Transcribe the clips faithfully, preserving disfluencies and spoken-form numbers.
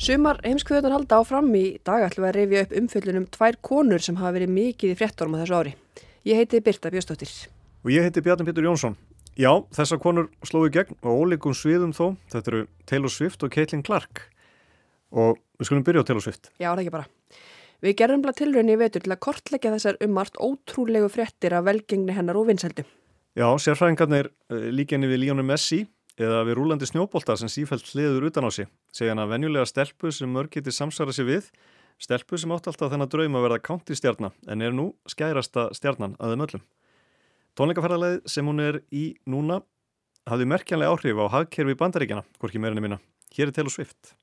Sumar heimskviðurnar halda áfram. Í dag ætlum við að rifja upp umfjöllun um tvær konur sem hafa verið mikið í fréttunum á þessu ári. Ég heiti Birta Björnsdóttir. Og ég heiti Bjarni Pétur Jónsson. Já, þessar konur slógu í gegn á ólíkum sviðum þó. Þetta eru Taylor Swift og Caitlin Clark. Og við skulum byrja á Taylor Swift. Já, það ekki bara. Við gerðum bara tilraun í vetur til að kortleggja þessar ummargt ótrúlegu fréttir af velgengni hennar og vinsældu. Já, sérfræðingarnir líka henni við Lionel Messi eða við rúlandi snjóbolta sem sífellt hliður utan á sig. Segja hann að venjulega stelpu sem mörg geti samsvara sig við, stelpu sem átt alltaf þennan draum að verða country-stjarna en er nú skærasta stjarnan að þeim öllum. Tónleikaferðalagið sem hún er í núna hafði merkjanlega áhrif á hagkerfi Bandaríkjanna, hvorki meira en minna. Hér er Taylor Swift.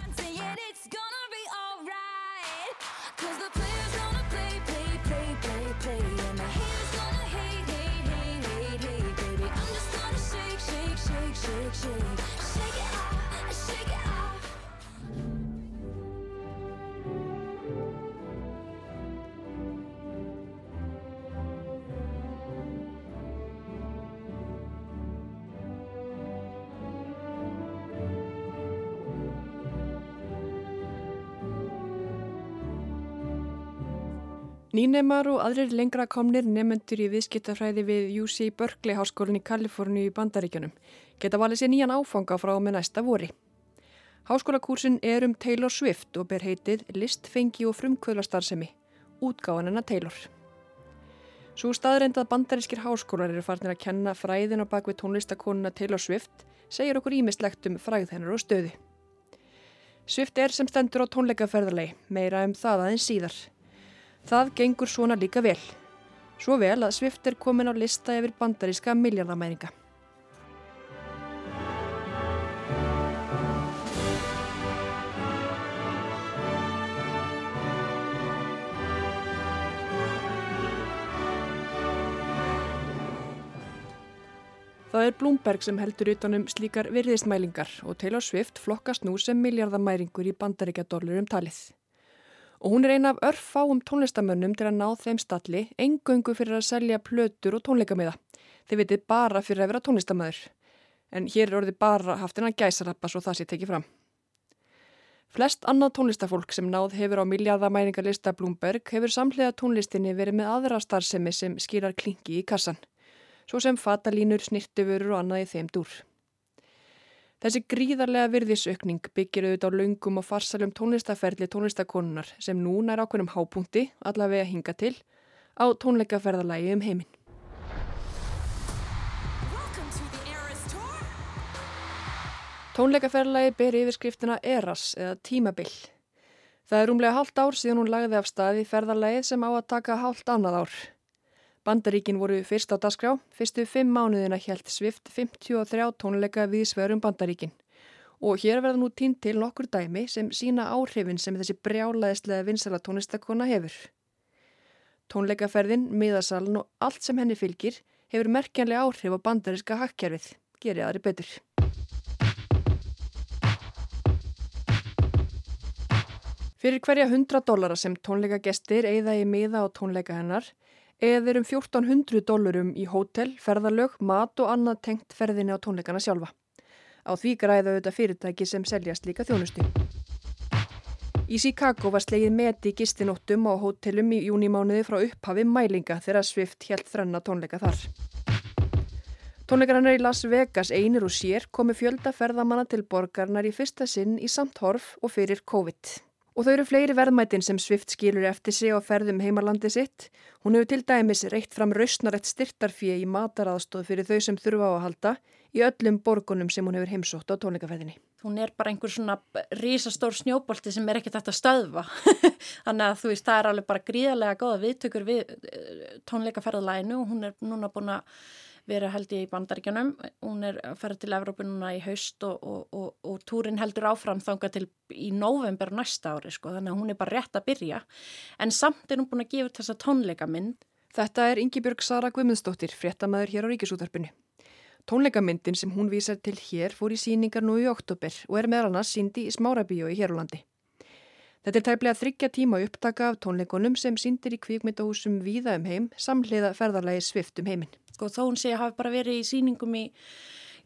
Nýnemar og aðrir lengra komnir nemendur í viðskiptafræði við U C Berkeley háskólann í Kaliforníu í Bandaríkjunum geta valið sér nýjan áfanga frá með næsta vori. Háskólakúrsinn er um Taylor Swift og ber heitið Listfengi og frumkvöðlastarfsemi, útgáfan hennar Taylor. Sú staðreynd að bandarískir háskólar eru farnir að kenna fræðin á bakvið tónlistakonuna Taylor Swift segir okkur ýmislegt um frægð hennar og stöðu. Swift er sem stendur á tónleikaferðalagi, meira um það aðeins síðar. Það gengur svona líka vel. Svo vel að Swift er komin á lista yfir bandaríska milljarðamæringa. Það er Bloomberg sem heldur utan um slíkar virðismælingar og Taylor Swift flokkast nú sem milljarðamæringur í bandaríkjadollurum talið. Og hún er ein af örfáum tónlistamönnum til að ná þeim stalli eingöngu fyrir að selja plötur og tónleikamiða. Þið vitið bara fyrir að vera tónlistamöður. En hér er orðið bara haft innan gæsarappa svo það sé tekið fram. Flest annað tónlistafólk sem náð hefur á milljarðamæringarlista Bloomberg hefur samhliða tónlistinni verið með aðra starfsemi sem skilar klinki í kassan. Svo sem fatalínur, snirtivörur og annað í þeim dúr. Þessi gríðarlega virðisaukning byggir auðvitað á löngum og farsælum tónlistaferli tónlistakonunnar sem nú nær ákveðnum hápunkti, allavega hinga til, á tónleikaferðalagi um heiminn. Tónleikaferðalagi ber yfirskriftina Eras eða tímabil. Það er rúmlega hálft ár síðan hún lagði af stað í ferðalagið sem á að taka hálft annað ár. Bandaríkin voru fyrst á dagskrá, fyrstu fimm mánuðina hélt Swift fimmtíu og þrjá tónleika víðsvegar um Bandaríkin. Og hér verða nú tínd til nokkur dæmi sem sína áhrifin sem þessi brjálæðislega vinsæla tónlistakona hefur. Tónleikaferðin, miðasalinn og allt sem henni fylgir hefur merkjanlega áhrif á bandaríska hagkerfið. Geri aðri betur. Fyrir hverja hundrað dollara sem tónleikagestir eyða í miða á tónleika hennar eða um fjórtán hundruð dollurum í hótel, ferðalög, mat og annað tengt ferðinni á tónleikana sjálfa. Á því græða auðvitað fyrirtæki sem selja slíka þjónustu. Í Chicago var slegið met í gistinóttum á hótelum í júnímánuði frá upphafi mælinga þegar Swift hélt þrenna tónleika þar. Tónleikarnar í Las Vegas einir og sér komu fjölda ferðamanna til borgarinnar í fyrsta sinn í samt horf og fyrir COVID. Og þau eru fleiri verðmætin sem Swift skilur eftir sig á ferðum heimalandi sitt. Hún hefur til dæmis reitt fram rausnarett styrtarfé í mataraðstoð fyrir þau sem þurfa á að halda í öllum borgunum sem hún hefur heimsótt á tónleikaferðinni. Hún er bara einhver svona risastór snjóbolti sem er ekkert hægt að stöðva. Þannig að þú veist, það er alveg bara gríðarlega góða viðtökur við tónleikaferðalaginu og hún er núna búin að vera held ég í Bandaríkjunum. Hún er að fara til Evrópu núna í haust og, og, og, og túrin heldur áfram þangað til í nóvember næsta ári, sko. Þannig að hún er bara rétt að byrja. En samt er hún búin að gefa þessa tónleikamynd. Þetta er Ingibjörg Sara Guðmundsdóttir, fréttamaður hér á Ríkisútvarpinu. Tónleikamyndin sem hún vísar til hér fór í sýningar nú í október og er meðal annars sýnd í Smárabíói hér á landi. Þetta er tæplega þriggja tíma upptaka af tónleikunum sem sýndir í kvikmyndahúsum víða um heim, samhliða ferðalagi Swift um heiminn. Sko þó hún sé að hafa bara verið í sýningum í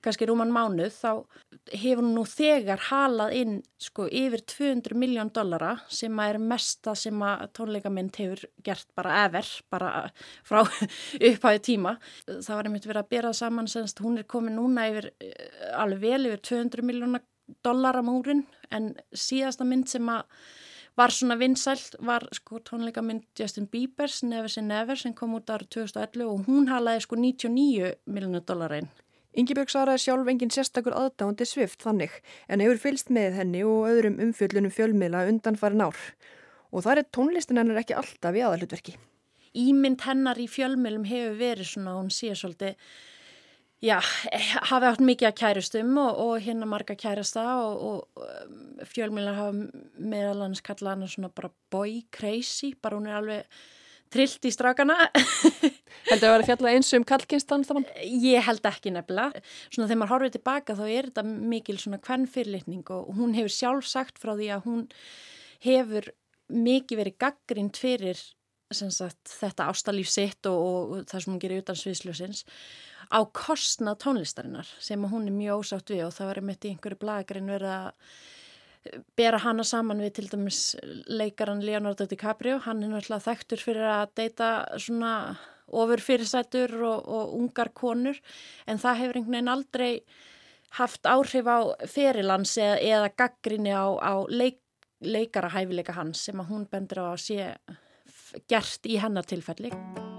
kannski rúman mánuð, þá hefur hún nú þegar halað inn sko yfir tvö hundruð milljón dollara sem er mesta sem að tónleikamynd hefur gert bara ever, bara frá upphæðu tíma. Það var einmitt verið að bera það saman, semst hún er komin núna yfir, alveg vel yfir tvö hundruð miljóna dollara múrin, en síðasta mynd sem að var svona vinsælt var sko tónleikamynd Justin Bieber's Never Say Never sem kom út árið tvö þúsund og ellefu og hún halaði sko níutíu og níu miljónir dollara inn. Ingibjörg svaraði sjálf engin sérstakur aðdáandi Swift þannig, en hefur fylgst með henni og öðrum umfjöllunum fjölmiðla undanfarin ár. Og þar er tónlistin hennar ekki alltaf í aðalhlutverki. Ímynd hennar í fjölmiðlum hefur verið svona, hún sé svolítið, já, hafi átt mikið að kærustum og, og hérna marga kærasta og, og fjölmiðlar hafa meðal annars kallað hana svona bara boy crazy, bara hún er alveg trillt í strákana. Heldur að vera fjallað eins um kallkynstan þann? Ég held ekki nefnilega. Svona þegar maður horfir tilbaka þá er þetta mikil svona kvennfyrirlitning og hún hefur sjálf sagt frá því að hún hefur mikið verið gagnrýnd fyrir sem sagt, þetta ástalíf sitt og, og það sem hún gerir utan sviðsljósins á kostnað tónlistarinnar sem hún er mjög ósátt við og það var einmitt í einhverju blaðagrein verið að bera hana saman við til dæmis leikaran Leonardo DiCaprio. Hann er náttúrulega þekktur fyrir að deyta svona ofurfyrirsætur og, og ungar konur en það hefur einhvern veginn aldrei haft áhrif á ferilans eða, eða gagnrýni á, á leik, leikarahæfileika hans sem að hún bendur á að sé gert í hennar tilfelli.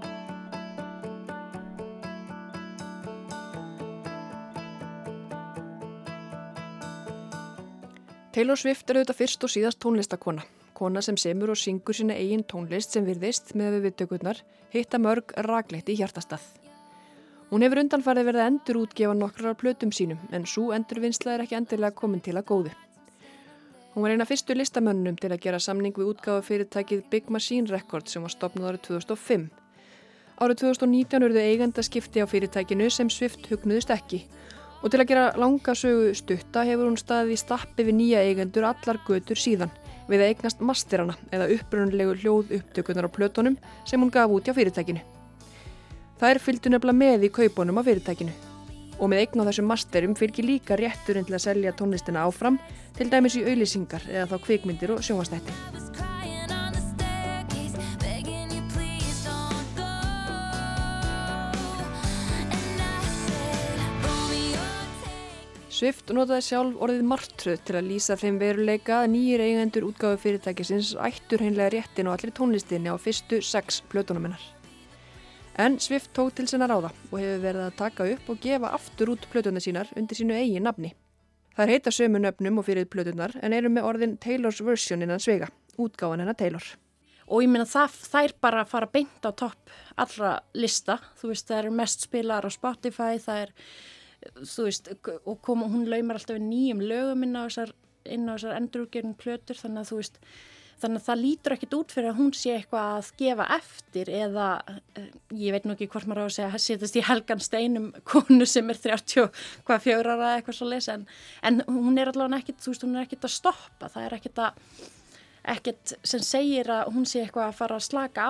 Taylor Swift er auðvitað fyrst og síðast tónlistakona. Kona sem semur og syngur sína eigin tónlist sem virðist með við viðtökurnar hitta mörg rakleitt í hjartastað. Hún hefur undanfarið verið að endurútgefa nokkrar af plötum sínum en sú endurvinnsla er ekki endilega komin til að góðu. Hún var eina fyrstu listamönnum til að gera samning við útgáfu fyrirtækið Big Machine Records sem var stofnað árið tvö þúsund og fimm. Árið tvö þúsund og nítján urðu eigendaskipti á fyrirtækinu sem Swift hugnuðust ekki. Og til að gera langa sögu stutta hefur hún staðið í stappi við nýja eigendur allar götur síðan við að eignast masterana eða upprunalegu hljóð upptökunar á plötunum sem hún gaf út hjá fyrirtækinu. Þær fylgdu nefnilega með í kaupunum á fyrirtækinu. Og með eign á þessum masterum fylgir líka rétturinn til að selja tónlistina áfram, til dæmis í auglýsingar eða þá kvikmyndir og sjónvarpsþætti. Swift notaði sjálf orðið martröð til að lýsa þeim veruleika að nýjir eigendur útgáfu fyrirtækisins ættur hreinlega réttin og allir tónlistinni á fyrstu sex plötunum hennar. En Swift tók til sinna ráða og hefur verið að taka upp og gefa aftur út plötunar sínar undir sínu eigin nafni. Þær heita sömu nöfnum og fyrir plötunar en eru með orðin Taylor's Version innan svega, útgáfan hennar Taylor. Og ég meina það þær bara fara beint á topp allra lista, þú veist það eru mest spilar á Spotify, það er þú veist, og kom, hún laumar alltaf nýjum lögum inn á þessar, inn á þessar endurútgefnu plötur, þannig að þú veist, þannig að það lítur ekkit út fyrir að hún sé eitthvað að gefa eftir eða, ég veit nú ekki hvort maður á að segja, setjast í helgan steinum konu sem er þrjátíu hvað fjögur ára eða eitthvað svo lesa, en, en hún er allavega ekkit, þú veist, hún er ekkit að stoppa, það er ekkit að, ekkit sem segir að hún sé eitthvað að fara að slaka á.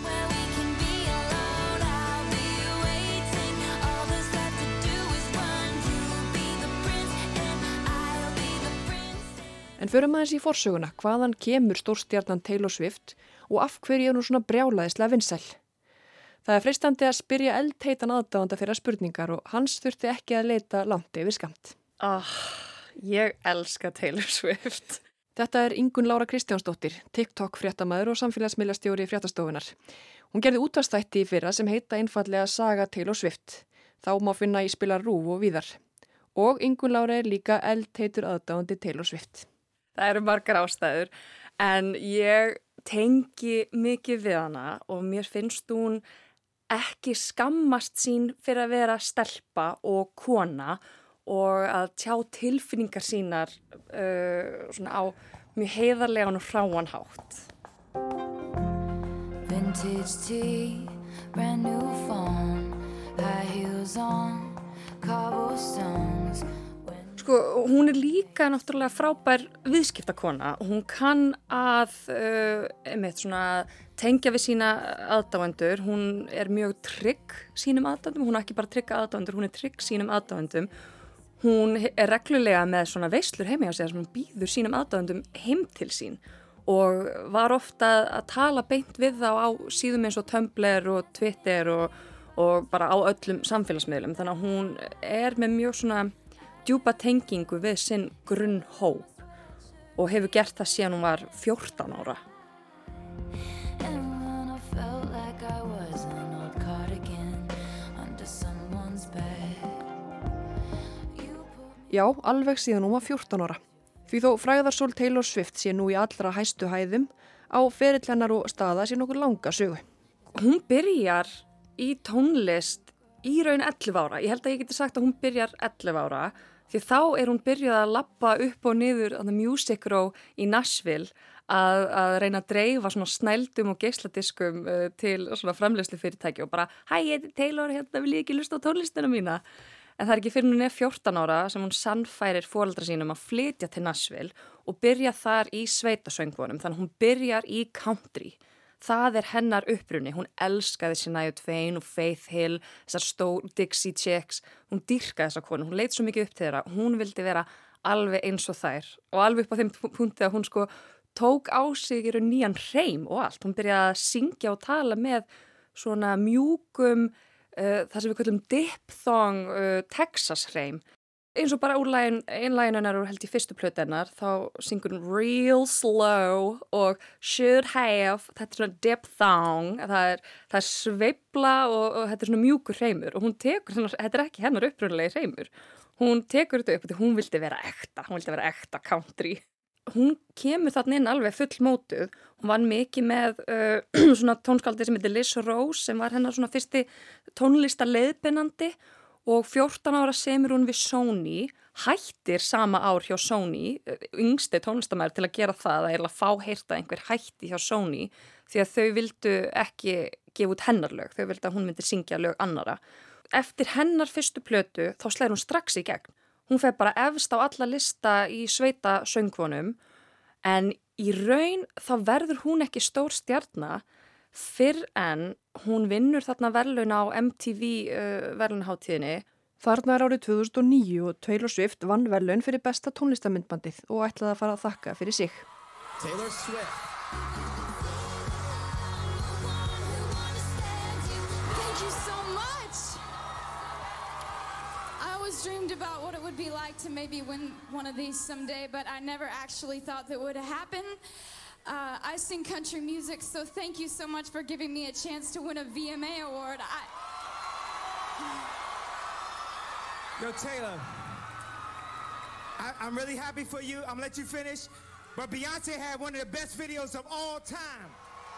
En förum aðeins í forsöguna, hvaðan kemur stórstjarnan Taylor Swift og af hverju er hún svona brjálæðislega vinsæl. Það er freistandi að spyrja eldheitan aðdáanda fyrir spurningar og hans þurfti ekki að leita langt yfir skamt. Oh, ég elska Taylor Swift. Þetta er Ingunn Lára Kristjánsdóttir, TikTok fréttamaður og samfélagsmiðlastjóri fréttastofunar. Hún gerði útvarpsþætti í fyrra sem heita einfallega Saga Taylor Swift. Þá má finna í Spilar RÚV og víðar. Og Ingunn Lára er líka eldheitur aðdáandi Taylor Swift. Það eru margar ástæður en ég tengi mikið við hana og mér finnst hún ekki skammast sín fyrir að vera stelpa og kona og að tjá tilfinningar sínar uh, svona á mjög heiðarlegan og hráan hátt. Vintage tea, brand new phone, high heels on, cobblestones. Sko, hún er líka náttúrulega frábær viðskiptakona og hún kann að uh, einmitt svona tengja við sína aðdáendur. Hún er mjög trygg sínum aðdáendum, hún er ekki bara trygg aðdáendur, hún er trygg sínum aðdáendum Hún er reglulega með svona veislur heima hjá sér sem hún býður sínum aðdáendum heim til sín og var ofta að tala beint við þá á síðum eins og Tumblr og Twitter og, og bara á öllum samfélagsmiðlum. Þannig að hún er með mjög svona djúpa tengingu við sinn grunnhóp og hefur gert það síðan hún var fjórtán ára. Já, alveg síðan hún var fjórtán ára. Því þó frægðarsól Taylor Swift sé nú í allra hæstu hæðum á ferill hennar og staða sé nokkur langa sögu. Hún byrjar í tónlist í raun ellefu ára. Ég held að ég geti sagt að hún byrjar ellefu ára því þá er hún byrjuð að labba upp og niður á The Music Row í Nashville að, að reyna að dreifa svona snældum og geisladiskum uh, til svona framleiðslu fyrirtæki og bara hæ, ég heiti Taylor, hérna vil ég ekki hlusta á tónlistina mína. En það er ekki fyrir hún er fjórtán ára sem hún sannfærir foreldra sínum að flytja til Nashville og byrja þar í sveitasöngvunum. Þannig að hún byrjar í country. Það er hennar uppruni. Hún elskaði Shania Twain og Faith Hill, þessar stór Dixie Chicks. Hún dýrkaði þessa konu. Hún leit svo mikið upp til þeirra. Hún vildi vera alveg eins og þær. Og alveg upp á þeim punkti að hún sko tók á sig í raun nýjan hreim og allt. Hún byrjaði að syngja og tala með svona mjúkum Uh, það sem við kallum diphthong uh, Texas hreim. Eins og bara úr lægin, einlægin hennar og held í fyrstu plötu hennar, þá syngur hún real slow og should have, þetta er svona diphthong, það er, það er sveifla og, og þetta er svona mjúkur hreimur og hún tekur, þetta er ekki hennar upprunalegi hreimur, hún tekur þetta upp og hún vildi vera ekta, hún vildi vera ekta country. Hún kemur þarna inn alveg fullmótuð. Hún var mikið með uh, svona tónskaldi sem heitir Liz Rose sem var hennar svona fyrsti tónlista leiðbeinandi og fjórtán ára semur hún við Sony, hættir sama ár hjá Sony, yngsti tónlistamæður til að gera það, að eiginlega fá heyrta einhver hætti hjá Sony því að þau vildu ekki gefa út hennar lög, þau vildu að hún myndi syngja lög annara. Eftir hennar fyrstu plötu þá slæðir hún strax í gegn. Hún fer bara efst á alla lista í sveita söngvonum en í raun þá verður hún ekki stór stjarna fyrr en hún vinnur þarna verðlaun á M T V uh, verðlaunaháttíðinni. Þarna er árið tvö þúsund og níu og Taylor Swift vann verðlaun fyrir besta tónlistamyndbandið og ætlaði að fara að þakka fyrir sig. Taylor Swift. Dreamed about what it would be like to maybe win one of these someday, but I never actually thought that would happen. Uh, I sing country music, so thank you so much for giving me a chance to win a V M A award. I... Yo, Taylor, I, I'm really happy for you. I'm gonna let you finish, but Beyonce had one of the best videos of all time.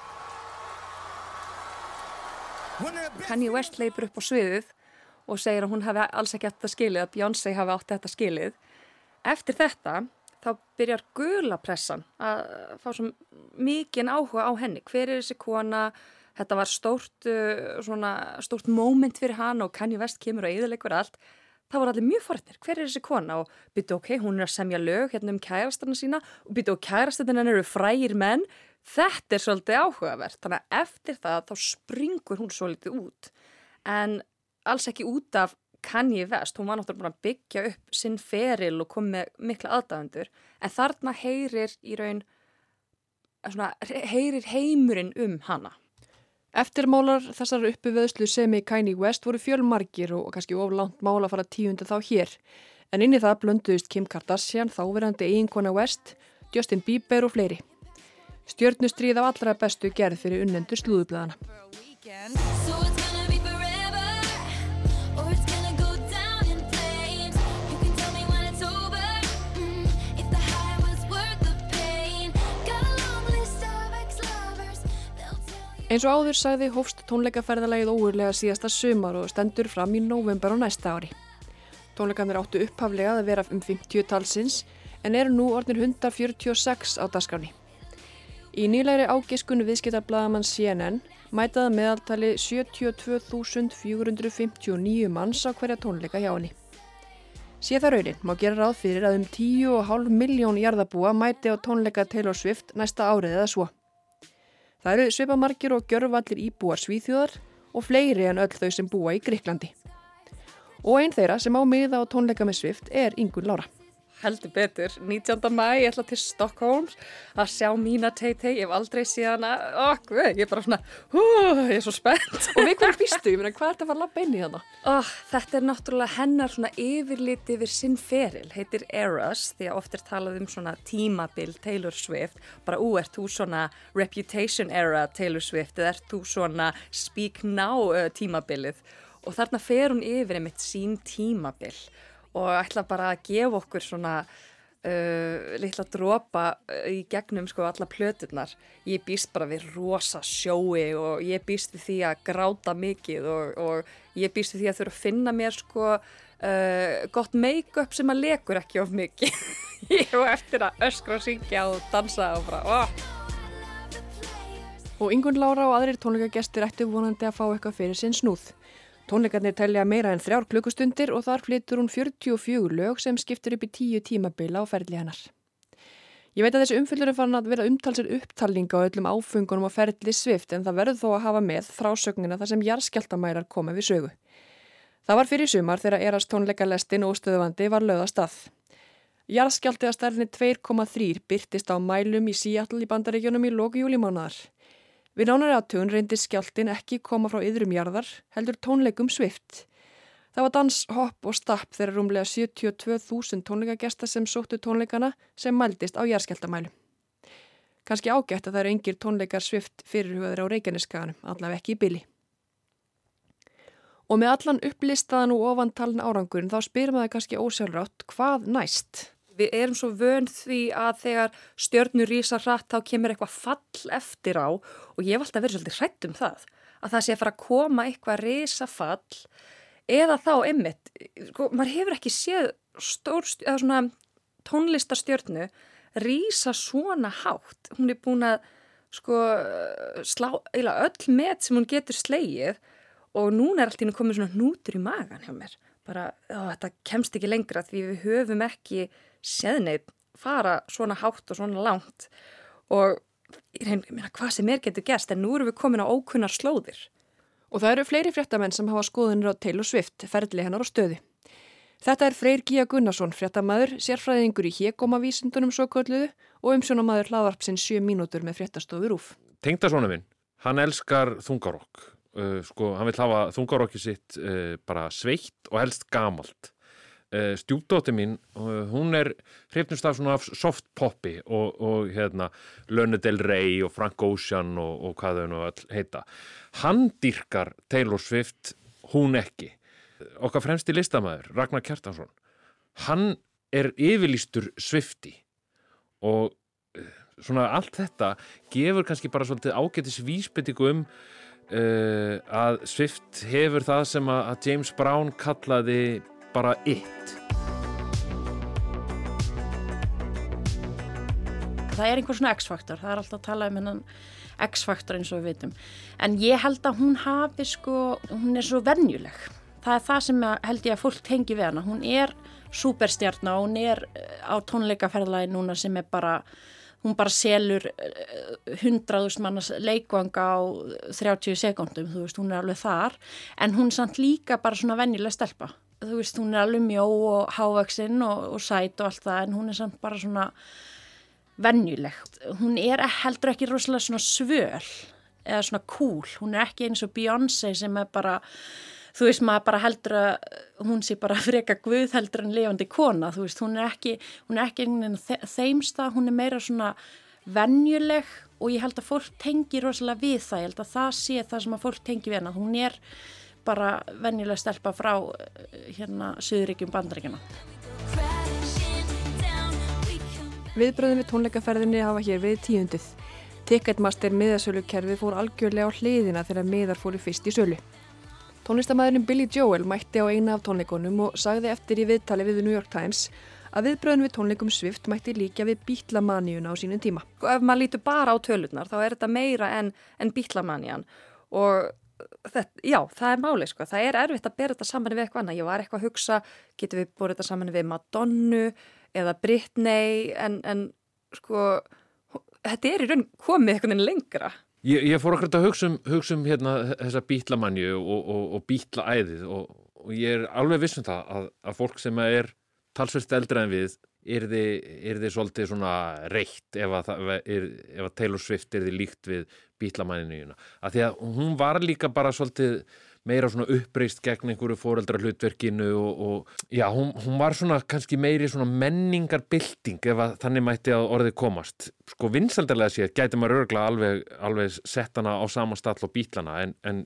Kanye West leipur upp á sviðið og segir að hún hafi alls ekki átt þetta skilið, að Beyoncé hafi átt þetta skilið. Eftir þetta, þá byrjar gula pressan að fá svo mikinn áhuga á henni. Hver er þessi kona? Þetta var stórt, svona, stórt moment fyrir hann og Kanye West kemur og eyðileggur allt. Það var allir mjög forréttir. Hver er þessi kona? Og byrju, ok, hún er að semja lög hérna um kærastarna sína og byrju, og kærastarna hennar eru frægir menn. Þetta er svolítið áhugavert. Þannig að eftir það, þá springur hún svolítið út. En alls ekki út af Kanye West, hún var náttúrulega búin að byggja upp sinn feril og kom með mikla aðdáendur, en þarna heyrir í raun, svona, heyrir heimurinn um hana. Eftirmálar þessar uppiveðslu sem í Kanye West voru fjölmargir og kannski of langt mál að fara tíunda þá hér, en inn í það blönduðist Kim Kardashian, þáverandi eiginkona West, Justin Bieber og fleiri. Stjörnustríð af allra bestu gerð fyrir unnendur slúðublaðana. Eins og áður sagði hófst tónleikaferðalagið ógurlega síðasta sumar og stendur fram í nóvember á næsta ári. Tónleikarnir áttu upphaflega að vera um fimmtíu talsins en eru nú orðnir hundrað fjörutíu og sex á dagskráni. Í nýlegri ágiskun viðskiptablaðamann C N N mætaði meðaltali sjötíu og tvö þúsund fjögur hundruð fimmtíu og níu manns á hverja tónleika hjá henni. Sé það raunin má gera ráð fyrir að um tíu og hálf milljón jarðarbúa mæti á tónleika Taylor Swift næsta árið eða svo. Það eru svipamargir og gjörvallir íbúar Svíþjóðar og fleiri en öll þau sem búa í Grikklandi. Og einn þeirra sem á miða á tónleika með Swift er Ingunn Lára. Heldur betur, nítjánda maí, ég ætla til Stockholms að sjá Mína Teitei, ég hef aldrei séð hana, okk, ég er bara svona, hú, ég er svo spennt. Og við hverju býstu, ég meina, hvað er þetta að fara að labba inn í hana? Oh, þetta er náttúrulega hennar svona yfirlit yfir sinn feril, heitir Eras, því að oft er talað um svona tímabil Taylor Swift, bara ú, ert þú svona Reputation era Taylor Swift, eða ert þú svona Speak Now uh, tímabilið, og þarna fer hún yfir einmitt sín tímabil. Og ætla bara að gefa okkur svona uh, litla dropa í gegnum sko alla plöturnar. Ég býst bara við rosa sjói og ég býst við því að gráta mikið og, og ég býst við því að þurfa að finna mér sko uh, gott make-up sem að lekur ekki of mikið. Ég var eftir að öskra og syngja og dansa og bara oh. Og Ingunn Lára og aðrir tónleikagestir ættu vonandi að fá eitthvað fyrir sinn snúð. Tónleikarnir telja meira en þrjár klukkustundir og þar flytur hún fjörutíu og fjögur lög sem skiptir upp í tíu tímabila á ferli hennar. Ég veit að þessi umfyllur er farin að vera umtalsir upptalning á öllum áfungunum á ferli Swift en það verður þó að hafa með frásögnina þar sem jarðskjálftamælar koma við sögu. Það var fyrir sumar þegar Eras tónleikalestin óstöðvandi var lögð af stað. Jarðskjálfti að stærðinni tvö komma þrjú birtist á mælum í Seattle í Bandaríkjunum í lok júlímánaðar. Við nánari athugun reyndist skjálftinn ekki koma frá iðrum jarðar, heldur tónleikum Swift. Það var dans, hopp og stapp þegar rúmlega sjötíu og tvö þúsund tónleikagesta sem sóttu tónleikana sem mældist á jarðskjálftamælu. Kannski ágætt að það eru engir tónleikar Swift fyrirhugaðir á Reykjanesskaganum, allavega ekki í bili. Og með allan upplistaðan og ofantalin árangurinn þá spyrir maður kannski ósjálfrátt hvað næst? Við erum svo vön því að þegar stjörnur rísa hratt þá kemur eitthvað fall eftir á og ég hef alltaf verið svolítið hrædd um það. Að það sé að fara að koma eitthvað risa fall eða þá einmitt. Sko, maður hefur ekki séð stór, eða svona tónlistarstjörnu rísa svona hátt. Hún er búin að sko, slá eiginlega öll met sem hún getur slegið og núna er allt í henni komið svona hnútur í magan hjá mér. Bara, ó, þetta kemst ekki lengra því við höfum ekki séðneitt fara svona hátt og svona langt og ég reyna hvað sem er getur gerst en nú erum við komin á ókunnar slóðir. Og það eru fleiri fréttamenn sem hafa skoðunir á Taylor Swift, ferli hennar og stöðu. Þetta er Freyr Gíja Gunnarsson, fréttamaður, sérfræðingur í hégómavísindunum svo kölluðu og umsjónamaður hlaðvarpsins sjö mínútur með fréttastofu RÚV. Tengdasonur minn, hann elskar þungarokk. Uh, sko, hann vil hafa þungarokki sitt uh, bara sveitt og helst gamalt. Uh, Stjúpdóttir mín, uh, hún er hrifnust af svona af soft poppi og, og hérna Lana Del Rey og Frank Ocean og, og hvað þau nú all heita. Hann dýrkar Taylor Swift, hún ekki. Okkar fremsti listamaður, Ragnar Kjartansson, hann er yfirlýstur Swifti og uh, svona allt þetta gefur kannski bara svolítið ágætis vísbendingu um Uh, að Swift hefur það sem að, að James Brown kallaði bara it. Það er einhver svona X-faktor, það er alltaf að tala um hennan X-faktor eins og við vitum. En ég held að hún hafi sko, hún er svo venjuleg. Það er það sem held ég að fólk tengi við hana. Hún er súperstjarna og hún er á tónleikaferðalagi núna sem er bara hún bara selur hundraðust mannas leikvanga á þrjátíu sekúndum, þú veist, hún er alveg þar, en hún er samt líka bara svona venjuleg stelpa. Þú veist, hún er alveg mjó og hávöxin og, og sæt og allt það, en hún er samt bara svona venjuleg. Hún er heldur ekki rosalega svona svöl eða svona cool, hún er ekki eins og Beyoncé sem er bara, þú veist, maður bara heldur að hún sé bara freka guð heldur en lifandi kona, þú veist, hún er ekki, hún er ekki einhvern veginn þeimsta, hún er meira svona venjuleg og ég held að fólk tengi rosalega við það, ég held að það sé það sem að fólk tengi við hana, hún er bara venjuleg stelpa frá hérna Suðurríkjum Bandaríkjanna. Viðbröðin við tónleikaferðinni hafa hér við tíundið. Ticketmaster miðasölukerfið fór algjörlega á hliðina þegar miðar fóru fyrst í sölu. Tónlistarmaðurinn Billy Joel mætti á eina af tónleikunum og sagði eftir í viðtali við New York Times að viðbröðin við tónleikum Swift mætti líka við Beatlemaníuna á sínum tíma. Ef maður lítur bara á tölurnar þá er þetta meira en, en Beatlemanían og þetta, já, það er máli sko. Það er erfitt að bera þetta saman við eitthvað annað. Ég var eitthvað að hugsa, getum við borið þetta saman við Madonnu eða Britney en, en sko, þetta er í raun komið eitthvað lengra. Ég, ég fór okkur að hugsa um, hugsa um hérna, þessa Beatlemanju og, og, og Beatleæðið og, og og ég er alveg viss um það að, að fólk sem er talsvert eldra en við yrði, yrði svolítið svona reitt ef að, það, er, ef að Taylor Swift yrði líkt við Bítlamæninuna. Af því að hún var líka bara svolítið meira svona uppreist gegn einhverju foreldra hlutverkinu og, og já, hún, hún var svona kannski meiri svona menningarbylting ef að þannig mætti að orðið komast. Sko vinsældarlega séð gæti maður örugglega alveg, alveg sett hana á sama stall og Bítlana en, en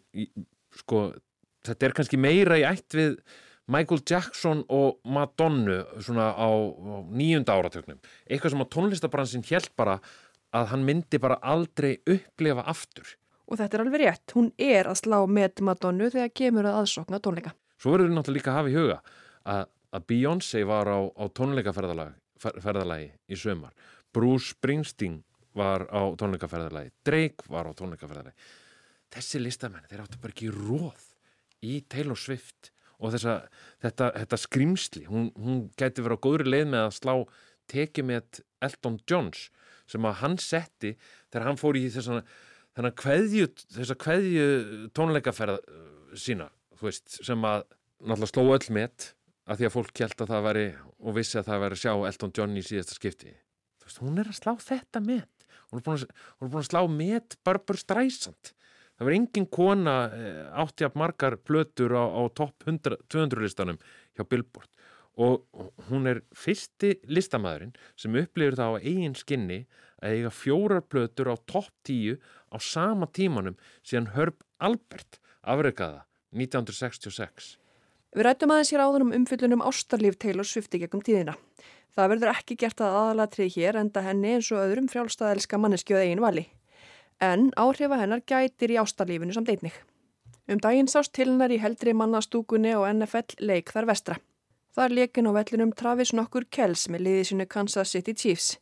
sko þetta er kannski meira í ætt við Michael Jackson og Madonnu svona á, á níunda áratögnum. Eitthvað sem að tónlistabransin hélt bara að hann myndi bara aldrei upplefa aftur. Og þetta er alveg rétt, hún er að slá með Madonnu þegar kemur að aðsókna tónleika. Svo verður við náttúrulega líka að hafa í huga að, að Beyoncé var á, á tónleikaferðalagi í sumar. Bruce Springsteen var á tónleikaferðalagi, Drake var á tónleikaferðalagi. Þessi listamenn, þeir áttu bara ekki róð í Taylor Swift og þessa, þetta, þetta skrimsli. Hún, hún gæti verið á góðri leið með að slá tekið með Elton Johns sem að hann setti þegar hann fór í þessa þannig að kveðju, þessa kveðju tónleikaferð sína, þú veist, sem að náttúrulega sló öll met að því að fólk hélt að það væri og vissi að það væri að sjá Elton John í síðasta skipti. Þú veist, hún er að slá þetta met. Hún er búin að, hún er búin að slá met Barbra Streisand. Það var engin kona átti að margar plötur á, á topp tvö hundruð listanum hjá Billboard og hún er fyrsti listamaðurinn sem upplifir það á eigin skinni að eiga fjórar plötur á topp tíu á sama tímanum síðan Herb Alpert afrekaða nítján hundruð sextíu og sex. Við ræddum aðeins hér áður um umfjöllunum ástarlíf Taylor Swift í gegnum tíðina. Það verður ekki gert að aðalatrið hér enda henni eins og öðrum frjálst að elska manneskju að eigin vali. En áhrifa hennar gætir í ástarlífinu samt einnig. Um daginn sást til hennar í heldri mannastúkunni og N F L leik þar vestra. Þar leikin á vellinum Travis nokkur Kelce með liði sínu Kansas City Chiefs.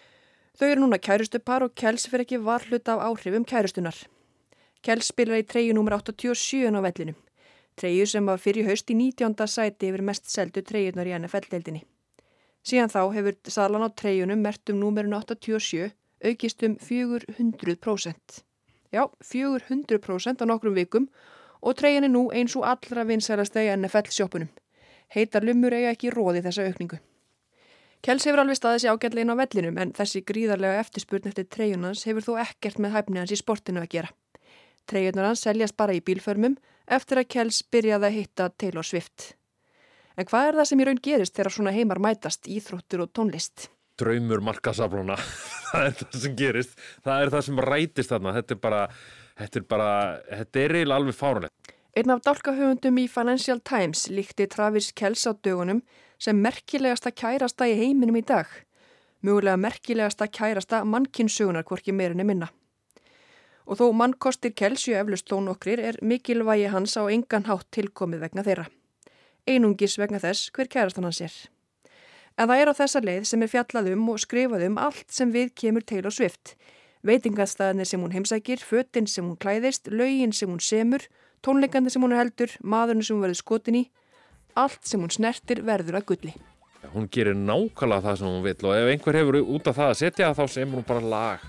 Þau eru núna kærustupar og Kelce fer ekki varhluta af áhrifum kærustunar. Kelce spilar í treyju númer áttatíu og sjö á vellinum. Treyju sem var fyrir haust í nítjánda sæti yfir mest seldu treyjunar í N F L-deildinni. Síðan þá hefur salan á treyjunum merktum númerinu áttatíu og sjö aukist um fjögur hundruð prósent. Já, fjögur hundruð prósent á nokkrum vikum og treyjan er nú eins og allra vinsælasta í N F L-sjoppunum. Heitar lumur eiga ekki róði þessa aukningu. Kelce hefur alveg staðið sér ágætlega inn á vellinum en þessi gríðarlega eftirspurn eftir treyjunans hefur þó ekkert með hæfni hans í sportinu að gera. Treyjunar hans seljast bara í bílförmum eftir að Kelce byrjaði að hitta Taylor Swift. En hvað er það sem í raun gerist þegar svona heimar mætast íþróttir og tónlist? Draumur markasaflana, það er það sem gerist, það er það sem rætist þarna, þetta er bara, þetta er bara, þetta er eiginlega alveg fáránlegt. Einn af dálkahöfundum í Financial Times líkti Travis Kelce á dögunum sem merkilegasta kærasta í heiminum í dag. Mögulega merkilegasta kærasta mannkynssögunar hvorki meirinni minna. Og þó mannkostir Kelce eflaust þó nokkrir er mikilvægi hans á engan hátt tilkomið vegna þeirra. Einungis vegna þess hver kærastan hans er. En það er á þessa leið sem er fjallað um og skrifað um allt sem við kemur Taylor Swift. Veitingastaðinir sem hún heimsækir, fötin sem hún klæðist, lögin sem hún semur, tónleikandi sem hún er heldur, maðurinn sem hún verður skotin í, allt sem hún snertir verður að gulli. Hún gerir nákvæmlega það sem hún vill og ef einhver hefur út af það að setja þá semur hún bara lag.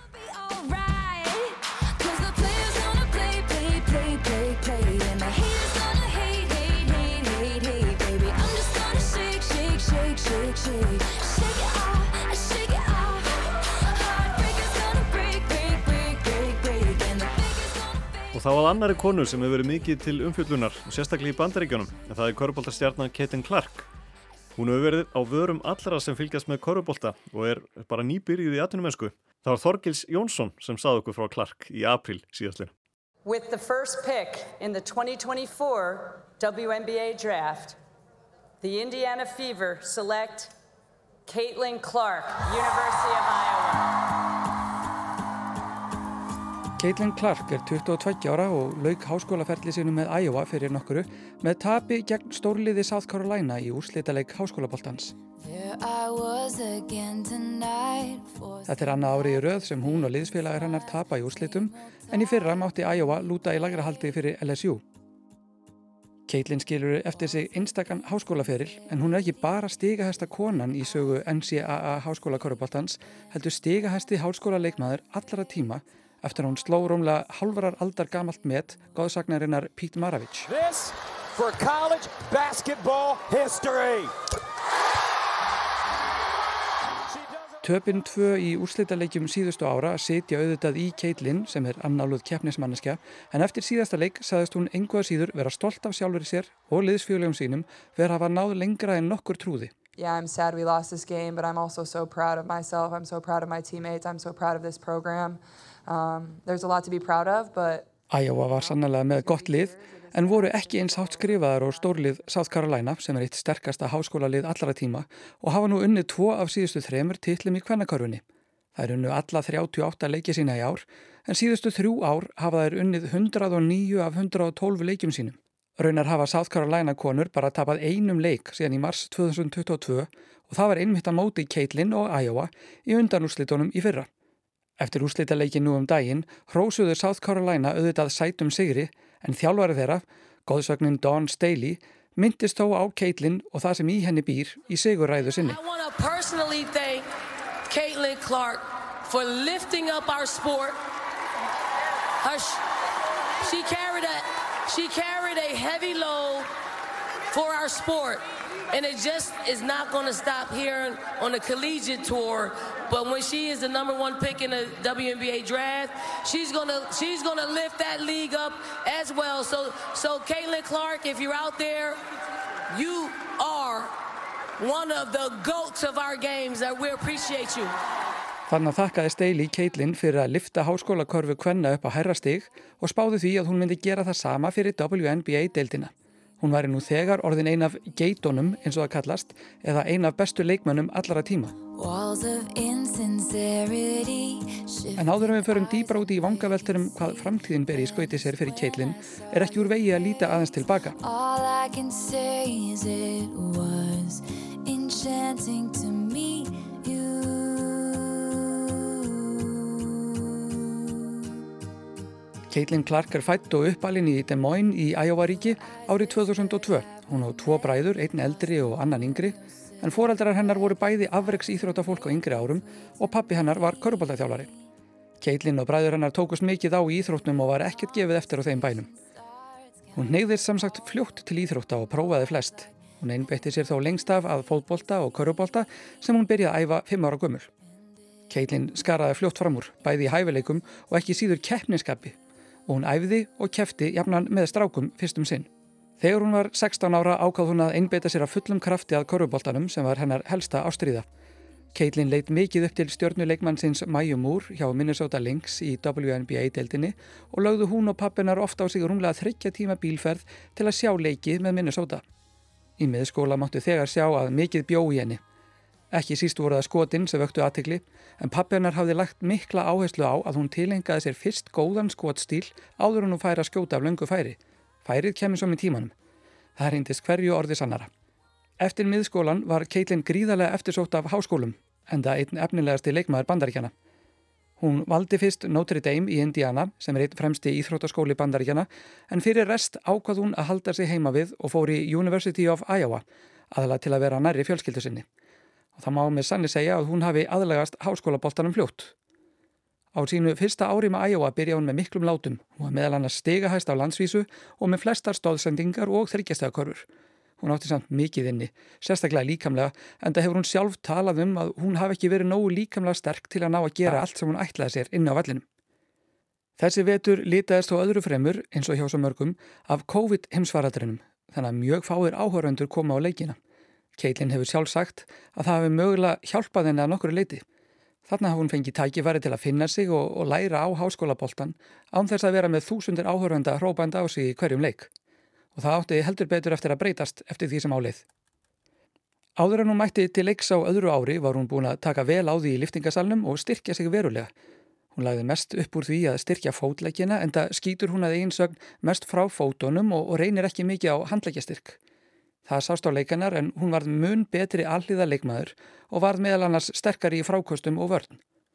Og þá að annari konu sem hefur verið mikið til umfjöllunar og sérstaklega í Bandaríkjunum en það er körfuboltastjarnan Caitlin Clark. Hún hefur verið á vörum allra sem fylgjast með körfubolta og er bara nýbyrjuð í atvinnumennsku. Það var Þorgils Jónsson sem sagði okkur frá Clark í apríl síðastliðinn. With the first pick in the twenty twenty-four W N B A draft, the Indiana Fever select Caitlin Clark, University of Iowa. Caitlin Clark er tuttugu og tveggja ára og lauk háskólaferli sinu með Iowa fyrir nokkuru með tapi gegn stórliði South Carolina í úrslitaleik háskólaboltans. Þetta er annað árið í röð sem hún og liðsfélagar hennar tapa í úrslitum en í fyrra mátti Iowa lúta í lægrahaldi fyrir L S U. Caitlin skilur eftir sig einstakann háskólaferil en hún er ekki bara stigahæsta konan í sögu N C A A háskólakörfuboltans heldur stigahæsti háskólaleikmaður allra tíma eftir að hún sló rúmlega hálfrar aldar gamalt met góðsagnarinnar Pete Maravich. This for college basketball history. Töpin tvö í úrslitaleikjum síðustu ára sitja auðvitað í Caitlin sem er annáluð keppnismanneskja en eftir síðasta leik sagðist hún engu að síður vera stolt af sjálfri sér og liðsfélögum sínum fyrir að hafa náð lengra en nokkur trúði. Yeah, I'm sad we lost this game, but I'm also so proud of myself. I'm so proud of my teammates. I'm so proud of this program. Um, there's a lot to be proud of, but... Iowa var sannlega með gott lið en voru ekki eins hátt skrifaðar og stórlið South Carolina sem er eitt sterkasta háskólalið allra tíma og hafa nú unnið tvo af síðustu þremur titlum í kvennakörfunni. Það er unnu alla þrjátíu og átta leiki sína í ár en síðustu þrjú ár hafa þær unnið hundrað og níu af hundrað og tólf leikjum sínum. Raunar hafa South Carolina konur bara tapað einum leik síðan í mars tvö þúsund tuttugu og tvö og það var einmitt á móti Caitlin og Iowa í undanúrslitunum í fyrra. Eftir úrslitaleikin nú um daginn hrósuðu South Carolina auðvitað sætum sigri en þjálfari þeirra, goðsögnin Dawn Staley, myndist þó á Caitlin og það sem í henni býr í sigurræðu sinni. I want to personally thank Caitlin Clark for lifting up our sport. Her, she carried a she carried a heavy load for our sport. And it just is not going to stop here on the collegiate tour. But when she is the number one pick in the W N B A draft, she's going to she's going to lift that league up as well. So so Caitlin Clark, if you're out there, you are one of the goats of our games and we appreciate you. Þannig þakkaði Staley Caitlin fyrir að lyfta háskólakörfu kvenna upp á hærra stig og spáði því að hún myndi gera það sama fyrir W N B A-deildina. Hún væri nú þegar orðin ein af geitunum eins og það kallast eða ein af bestu leikmönnum allra tíma. En áður en við förum dýpra út í vangaveltur um hvað framtíðin ber í skauti sér fyrir Caitlin er ekki úr vegi að líta aðeins tilbaka. Caitlin Clark er fædd og uppalin í Des Moines í Iowa-ríki árið tvö þúsund og tvö. Hún á tvo bræður, einn eldri og annan yngri, en foreldrar hennar voru bæði afreks íþróttafólk á yngri árum og pabbi hennar var körfuboltaþjálfari. Caitlin og bræður hennar tókust mikið á í íþróttum og var ekkert gefið eftir á þeim bænum. Hún hneigðist sem sagt fljótt til íþrótta og prófaði flest. Hún einbeitti sér þó lengst af að fótbolta og körfubolta sem hún byrjaði að æfa fimm ára gömul. Caitlin skaraði fljótt fram úr, bæði í hæfileikum og ekki síður keppnisskapi. Og hún æfði og keppti jafnan með strákum fyrstum sinn. Þegar hún var sextán ára ákvað hún að einbeita sér af fullum krafti að körfuboltanum sem var hennar helsta ástríða. Caitlin leit mikið upp til stjörnuleikmannsins Maju Moore hjá Minnesota Lynx í W N B A-deildinni og lögðu hún og pappinar ofta á sig rúmlega þriggja tíma bílferð til að sjá leiki með Minnesota. Í miðskóla máttu þegar sjá að mikið bjó í henni. Ekki síst voru það skotin sem vöktu athygli, en pabbi hennar hafði lagt mikla áherslu á að hún tilengaði sér fyrst góðan skotstíl áður en hún færi að skjóta af löngu færi. Færið kemur svo með tímanum. Það reyndist hverju orði sannara. Eftir miðskólan var Caitlin gríðarlega eftirsótt af háskólum, enda einn efnilegasti leikmaður Bandaríkjanna. Hún valdi fyrst Notre Dame í Indiana, sem er einn fremsti íþróttaskóli Bandaríkjanna, en fyrir rest ákvað hún að halda sig heima við og fór í University of Iowa, aðalega til að vera nærri fjölskyldu sinni. Og það má með sanni segja að hún hafi aðlagast háskólaboltanum fljótt. Á sínu fyrsta ári með Iowa byrjaði hún með miklum látum. Hún var meðal annars stigahæst á landsvísu og með flestar stóðsendingar og þryggjastæðakörfur. Hún átti samt mikið inni, sérstaklega líkamlega, enda hefur hún sjálf talað um að hún hafi ekki verið nógu líkamlega sterk til að ná að gera allt sem hún ætlaði sér inn á vellinum. Þessi vetur litaðist þó öðru fremur, eins og hjá svo mörgum, af COVID heimsfaraldrinum, þannig að mjög fáir áhorfendur koma á leikina. Caitlin hefur sjálf sagt að það hafi mögulega hjálpað henni að nokkru leyti. Þarna hafi hún fengið tækifæri til að finna sig og, og læra á háskólaboltan án þess að vera með þúsundir áhorfenda hrópandi á sig í hverjum leik. Og það átti heldur betur eftir að breytast eftir því sem áleið. Áður en hún mætti til leiks á öðru ári var hún búin að taka vel á því í lyftingasalnum og styrkja sig verulega. Hún lagði mest upp úr því að styrkja fótleggina enda skýtur hún að eigin sögn mest frá fótunum og, og reynir ekki mikið á handleggjastyrk. Það sást á leikanar en hún varð mun betri alhliða leikmaður og varð meðal annars sterkari í frákostum og vörn.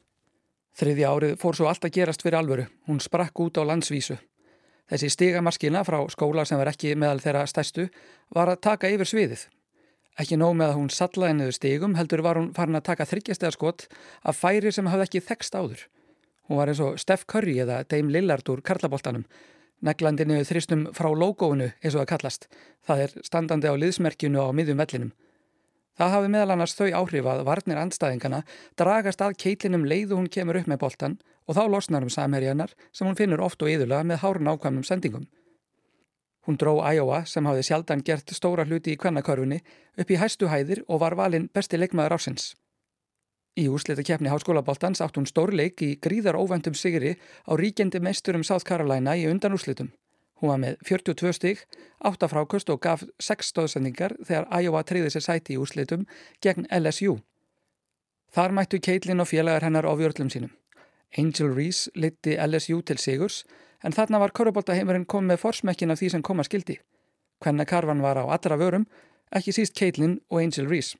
Þriðja árið fór svo allt að gerast fyrir alvöru. Hún sprakk út á landsvísu. Þessi stigamaskina frá skóla sem var ekki meðal þeirra stærstu var að taka yfir sviðið. Ekki nóg með að hún sallaði niður stigum heldur var hún farin að taka þryggjastæðaskot af færi sem hafði ekki þekkst áður. Hún var eins og Steph Curry eða Dame Lillard úr karlaboltanum neglandi niður þristum frá lógóinu eins og það kallast. Það er standandi á liðsmerkjunu á miðjum vellinum. Það hafi meðal annars þau áhrif að varnir andstæðingana dragast að Caitlin um leið og hún kemur upp með boltan og þá losnar um samherja hennar sem hún finnur oft og iðulega með hárnákvæmum sendingum. Hún dró Iowa, sem hafði sjaldan gert stóra hluti í kvennakörfunni, upp í hæstu hæðir og var valinn besti leikmaður ársins. Í úrslitakeppni háskólaboltans átt hún stórleik í gríðar óvæntum sigri á ríkjandi meisturum South Carolina í undanúrslitum. Hún var með fjörutíu og tvö stig, átta fráköst og gaf sex stóðsendingar þegar Iowa tryggði sér sæti í úrslitum gegn L S U. Þar mættu Caitlin og félagar hennar á vjörlum sínum. Angel Reese leiddi L S U til sigurs, en þarna var körfuboltaheimurinn komið með forsmekkin af því sem koma skildi. Kvennakarfan var á allra vörum, ekki síst Caitlin og Angel Reese.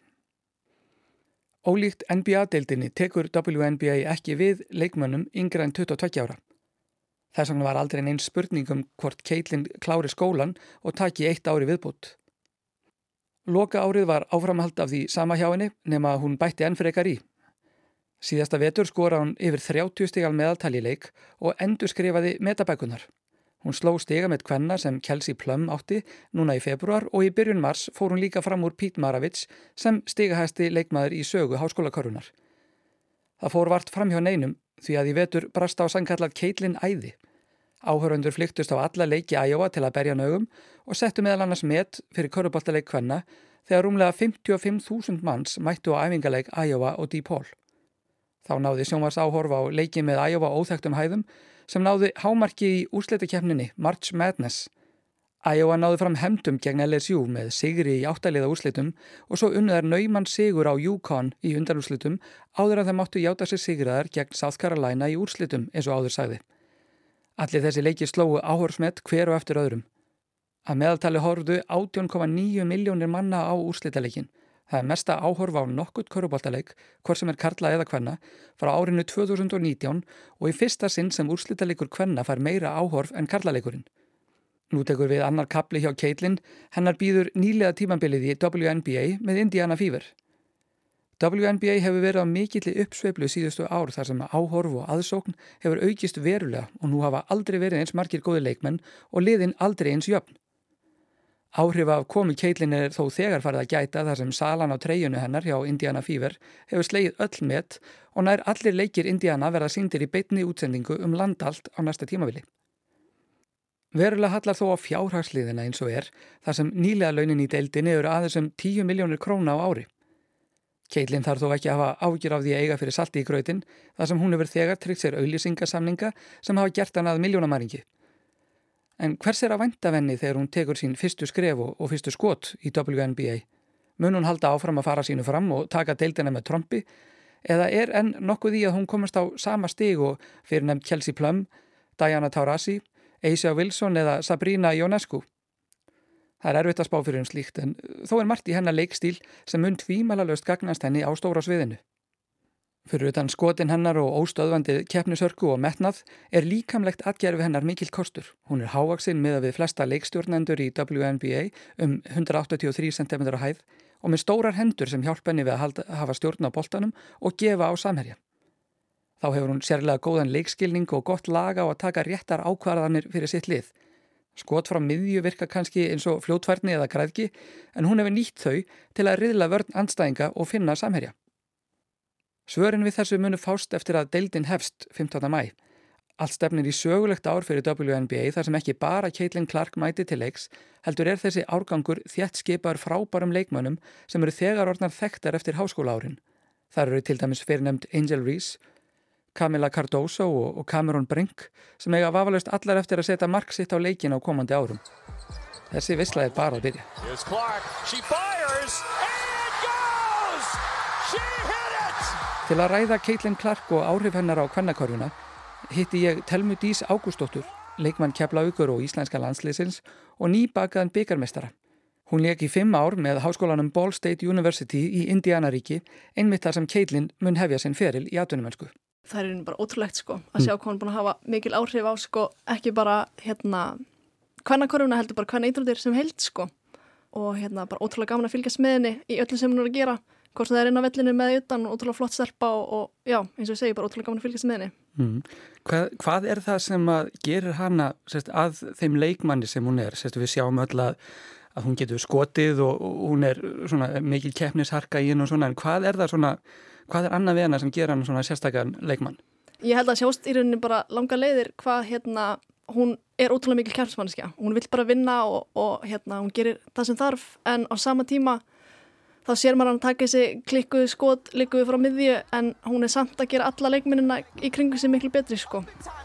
Ólíkt N B A-deildinni tekur W N B A ekki við leikmönnum yngra en tuttugu og tveggja ára. Þess vegna var aldrei neins spurning um hvort Caitlin klári skólan og taki eitt ári viðbútt. Loka árið var áframhald af því sama hjá henni nema að hún bætti enn frekar í. Síðasta vetur skora hún yfir þrjátíu stigal meðaltali í leik og endurskrifaði metabækunar. Hún sló stiga með kvenna sem Kelsey Plum átti núna í februar og í byrjun mars fór hún líka fram úr Pete Maravich sem stigahæsti leikmaður í sögu háskólakörunar. Það fór vart fram hjá neinum því að í vetur brast á sannkallað Caitlin æði. Áhörundur flyktust á alla leiki Iowa til að berja naugum og settu meðal annars met fyrir körfuboltaleik kvenna þegar rúmlega fimmtíu og fimm þúsund manns mættu á æfingaleik Iowa og DePaul. Þá náði sjónvars áhorfa á leiki með Iowa óþekktum hæðum sem náði hámarki í úrslitakeppninni March Madness. Iowa náði fram hefndum gegn L S U með sigri í áttaliða úrslitum og svo unnu þær nauman sigur á UConn í undanúrslitum áður að þeim máttu játa sig sigraðar gegn South Carolina í úrslitum eins og áður sagði. Allir þessi leiki slóu áhorfsmet hver og eftir öðrum. Að meðaltali horfðu átján komma níu milljónir manna á úrslitaleikin. Það er mesta áhorf á nokkurt körfuboltaleik, hvort sem er karla eða kvenna, frá árinu tvö þúsund og nítján og í fyrsta sinn sem úrslitaleikur kvenna fær meira áhorf en karlaleikurinn. Nú tekur við annar kapli hjá Caitlin, hennar býður nýlega tímabilið í W N B A með Indiana Fever. W N B A hefur verið á mikilli uppsveiflu síðustu ár þar sem áhorf og aðsókn hefur aukist verulega og nú hafa aldrei verið eins margir góðir leikmenn og liðin aldrei eins jöfn. Áhrif af komu Caitlin er þó þegar farið að gæta þar sem salan á treyjunu hennar hjá Indiana Fever hefur slegið öll met og nær allir leikir Indiana verða sýndir í beinni útsendingu um landallt á næsta tímabili. Verulega hallar þó á fjárhagsliðina eins og er þar sem nýlega launin í deildinni eru aðeins um tíu milljónir króna á ári. Caitlin þarf þó ekki að hafa ágjur af því að eiga fyrir salti í grautin þar sem hún hefur þegar tryggt sér auglýsingasamninga sem hafa gert hann að milljónamæringi. En hvers er að vænta af henni þegar hún tekur sín fyrstu skref og, og fyrstu skot í W N B A? Mun hún halda áfram að fara sínu fram og taka deildina með trompi? Eða er enn nokkuð í að hún komast á sama stig og fyrir nefnd Kelsey Plum, Diana Taurasi, A'ja Wilson eða Sabrina Ionescu? Það er erfitt að spá fyrir um slíkt en þó er margt í hennar leikstíl sem mun tvímælalaust gagnast henni á stóra sviðinu. Fyrir utan skotin hennar og óstöðvandi keppnishörku og metnað er líkamlegt atgerfi hennar mikill kostur. Hún er hávaxin miðað við flesta leikstjórnendur í W N B A um hundrað áttatíu og þrír sentimetrar á hæð og með stórar hendur sem hjálpa henni við að halda, hafa stjórn á boltanum og gefa á samherja. Þá hefur hún sérlega góðan leikskilning og gott lag á að taka réttar ákvarðanir fyrir sitt lið. Skot frá miðju virka kannski eins og fljótfærni eða græðgi en hún hefur nýtt þau til að riðla vörn andstæðinga og finna samherja. Svörin við þessu munu fást eftir að deildin hefst fimmtánda maí. Allt stefnir í sögulegt ár fyrir W N B A þar sem ekki bara Caitlin Clark mæti til leiks, heldur er þessi árgangur þétt skipaður frábærum leikmönnum sem eru þegar orðnar þekktar eftir háskólaárin. Þar eru til dæmis fyrirnefnd Angel Reese, Camila Cardoso og, og Cameron Brink sem eiga vafalaust allar eftir að setja mark sitt á leikin á komandi árum. Þessi veisla er bara að byrja. Til að ræða Caitlin Clark og áhrif hennar á kvennakörfuna hitti ég Telmu Dís Ágústóttur, leikmann Keflavíkur og íslenska landsliðsins og nýbakaðan bikarmeistara. Hún lék í fimm ár með háskólanum Ball State University í Indianaríki, einmitt þar sem Caitlin mun hefja sinn feril í atvinnumennsku. Það er bara ótrúlegt sko, að sjá hvað hún búin að hafa mikil áhrif á sko, ekki bara hérna kvennakörfuna heldur bara kvennaíþróttir sem heild sko og hérna bara ótrúlega gaman að fylgjast með henni í öllu sem hún er að gera. hvort það er inn á vellinu með utan, ótrúlega flott stelpa og, og já, eins og ég segi, bara ótrúlega gaman að fylgjast með henni. Mm. Hvað, hvað er það sem að gerir hana sérst, að þeim leikmanni sem hún er? Sérst, við sjáum öll að, að hún getur skotið og, og hún er svona mikil keppnisharka í henn og svona, en hvað er það svona, hvað er annað við hana sem gerir hana svona sérstakann leikmann? Ég held að sjást í rauninni bara langa leiðir hvað hérna, hún er ótrúlega mikil keppnismanneskja. Hún vill bara vinna og, og hérna, hún gerir það sem þarf, en á sama tíma þá sér maður hann taka þessi klikkuðu skot, líkuðu frá miðju, en hún er samt að gera alla leikmennina í kringu sig miklu betri, sko.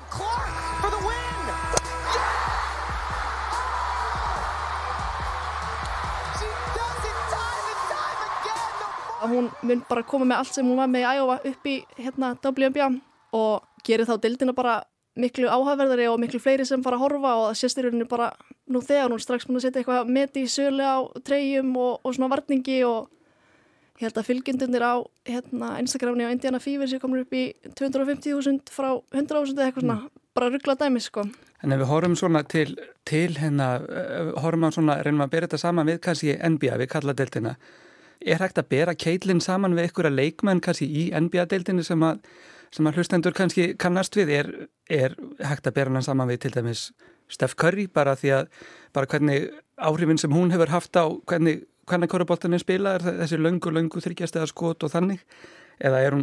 Hún mun bara koma með allt sem hún var með í Iowa upp í hérna W N B A og gerir þá deildina bara miklu áhugaverðari og miklu fleiri sem fara að horfa og það sést í rauninni bara nú þegar hún strax búin að setja eitthvað meti í sölu á treyjum og, og svona varningi og ég held að fylgjendunir á hérna, Instagramni á Indiana Fever sem komur upp í tvö hundruð og fimmtíu þúsund frá hundrað þúsund eða eitthvað svona, mm. bara ruggla dæmi sko. En ef við horfum svona til, til hérna, horfum að svona, reynum að bera þetta saman við kannski N B A, við kalla deildina, er hægt að bera Caitlin saman við einhverja leikmenn kannski í N B A-deildinni sem að sem að hlustendur kannski kannast við, er, er hægt að bera hann saman við til dæmis Steph Curry, bara því að bara hvernig áhrifin sem hún hefur haft á hvernig, hvernig körfuboltanum spila er þessi löngu, löngu þryggjastega skot og þannig, eða er hún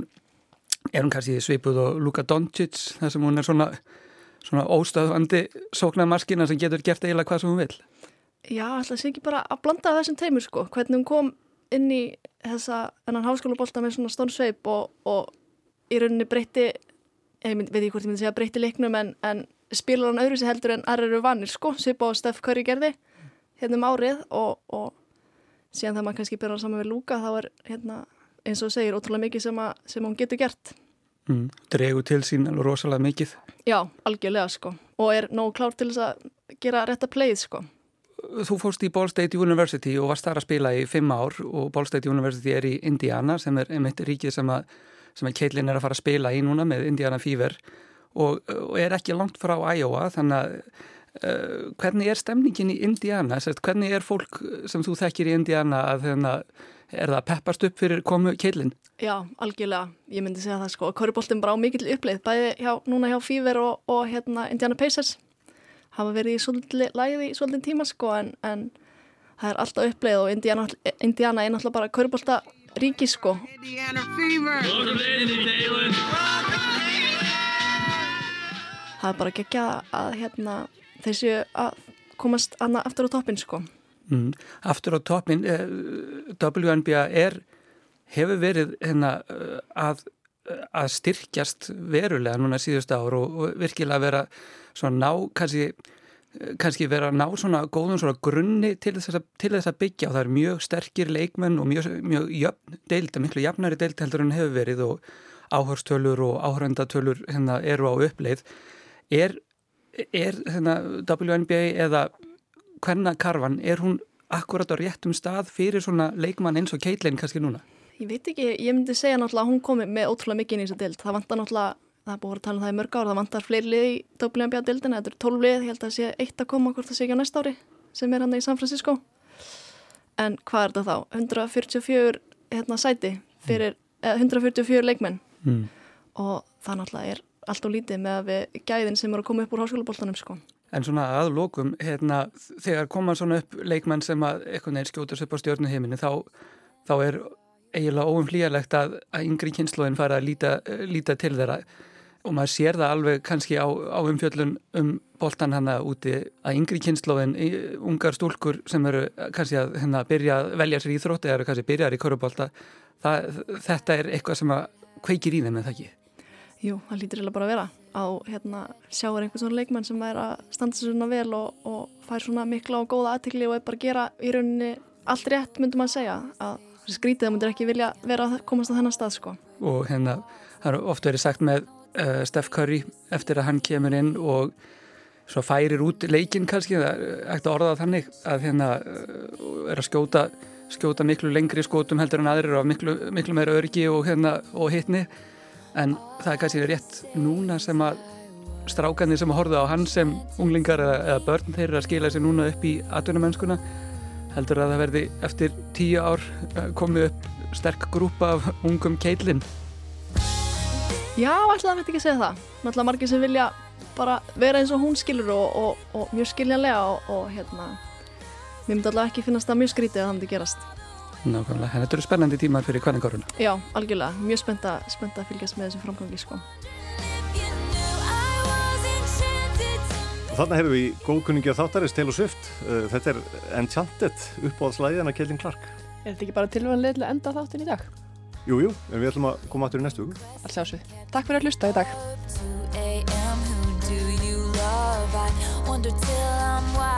er hún kannski svipuð og Luka Doncic þar sem hún er svona, svona óstöðvandi sóknarmaskina sem getur gert eiginlega hvað sem hún vil. Já, alltaf sé ekki bara að blanda þessum teimur sko, hvernig hún kom inn í þessa ennan háskólabolta með svona stónsveip og, og í rauninni breytti, ég veit ekki hvort ég myndi segja breytti leiknum en, en spilar hann öðru sér heldur en aðra eru vanir sko, svipa á Steph Curry gerði hérna um árið og, og síðan þegar maður kannski byrjar saman við Luka þá er hérna eins og segir ótrúlega mikið sem, að, sem hún getur gert. Mm, dregur til sín alveg rosalega mikið. Já, algjörlega sko og er nógu klár til þess að gera rétta playið sko. Þú fórst í Ball State University og varst þar að spila í fimm ár og Ball State University er í Indiana sem er einmitt ríkið sem að sem að Caitlin er að fara að spila í núna með Indiana Fever og, og er ekki langt frá Iowa, þannig að uh, hvernig er stemningin í Indiana? Sett, hvernig er fólk sem þú þekkir í Indiana að þennan er það peppast upp fyrir komu Caitlin? Já, algjörlega, ég myndi segja það sko, körfuboltinn bara á mikill uppleið, bæði hjá, núna hjá Fever og, og hérna Indiana Pacers hafa verið í svolítið læði í svolítið tíma sko, en, en það er alltaf uppleið og Indiana, Indiana er náttúrulega bara körfubolta ríki sko. Það er bara geggjað að hérna, þessu að komast annað aftur á toppin sko. Mm, aftur á toppin, eh, W N B A er, hefur verið hérna, að, að styrkjast verulega núna síðustu ár og, og virkilega vera svona ná, kannski kannski vera að ná svona góðum svona grunni til þess að, til þess að byggja og það er mjög sterkir leikmenn og mjög, mjög jöfn deild, miklu jafnari deild heldur en hefur verið og áhorstölur og áhörndatölur hérna eru á uppleið. Er, er hérna W N B A eða kvennakarfan, er hún akkurat á réttum stað fyrir svona leikmann eins og Caitlin kannski núna? Ég veit ekki, ég myndi segja náttúrulega að hún komi með ótrúlega mikið inn í þessa deild. Það vantar náttúrulega það er búið að tala um það í mörg ár, það vantar fleiri lið í W N B A-deildina, þetta eru tólf lið, ég held að það sé eitt að koma hvort það sé ekki á næsta ári sem er hann í San Francisco. En hvað er þetta þá? hundrað fjörutíu og fjögur hérna, sæti fyrir eh, hundrað fjörutíu og fjögur leikmenn mm. og það náttúrulega er allt og lítið með að við gæðin sem eru að koma upp úr háskólaboltanum sko. En svona að lokum, hérna, þegar koma svona upp leikmenn sem að eitthvað neil skjótast upp á stjörnuheiminni þá, þá er eiginlega óumflýjanlegt að, að yngri kynslóðin fara að líta, líta til þeirra. Og maður sér það alveg kannski á, á umfjöllun um boltan hana úti að yngri kynslóðin, ungar stúlkur sem eru kannski að hérna, byrja að velja sér íþrótti eða kannski byrjar í körfubolta, þetta er eitthvað sem að kveikir í þeim eða ekki? Jú, það lítur eiginlega bara að vera á hérna, sjáur einhvern svona leikmann sem er að standa sér svona vel og, og fær svona mikla og góða athygli og er bara að gera í rauninni allt rétt myndum maður segja að skrítið það myndir ekki vilja vera að komast á þennan stað sko. Og hérna, það er oft verið sagt með Uh, Steph Curry eftir að hann kemur inn og svo færir út leikinn kannski, það er ekkert að orða þannig að hérna uh, er að skjóta, skjóta miklu lengri skotum heldur en aðrir og miklu, miklu meira örgi og, hérna, og hitni en það er kannski rétt núna sem að strákarnir sem að horfa á hann sem unglingar eða, eða börn þeir eru að skila sér núna upp í atvinnumennskuna heldur að það verði eftir tíu ár uh, komið upp sterk grúpa af ungum Caitlyn. Já, ætlaði að veit ekki að segja það. Náttúrulega margir sem vilja bara vera eins og hún skilur og, og, og mjög skiljanlega og, og hérna, mér myndi allavega ekki finnast það mjög skrítið að það myndi gerast. Nákvæmlega, en þetta eru spennandi tímar fyrir kvenningáruna. Já, algjörlega, mjög spennt að, spennt að fylgjast með þessu framgangi, sko. Þarna hefur við góðkunningi af þáttarins Taylor Swift. Þetta er Enchanted, uppáhaldslægið hennar Caitlin Clark. Er þetta ekki bara tilvæmlega til að enda þáttin í dag? Jú, jú, en við ætlum að koma aftur í næstu viku. Alls sjálfsög. Takk fyrir að hlusta í dag.